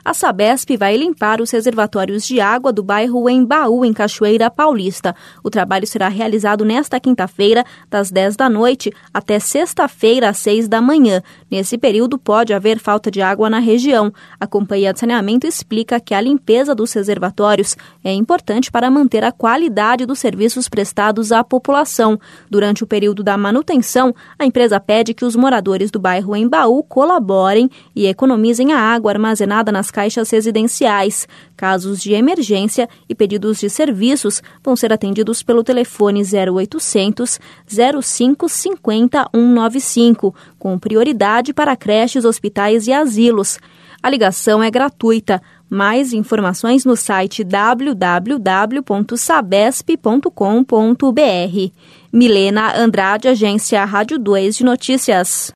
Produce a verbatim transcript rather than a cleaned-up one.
a Sabesp vai limpar os reservatórios de água do bairro Embaú, em Cachoeira Paulista. O trabalho será realizado nesta quinta-feira, das dez da noite até sexta-feira, às seis da manhã. Nesse período, pode haver falta de água na região. A Companhia de Saneamento explica que a limpeza dos reservatórios é importante para manter a qualidade dos serviços prestados à população. Durante o período da manutenção, a empresa pede que os moradores do bairro Embaú colaborem e economizem a água armazenada nas caixas residenciais. Casos de emergência e pedidos de serviços vão ser atendidos pelo telefone zero oitocentos, zero cinco cinco zero, um nove cinco, com prioridade para creches, hospitais e asilos. A ligação é gratuita. Mais informações no site w w w ponto sabesp ponto com ponto b r. Milena Andrade, Agência Rádio dois de Notícias.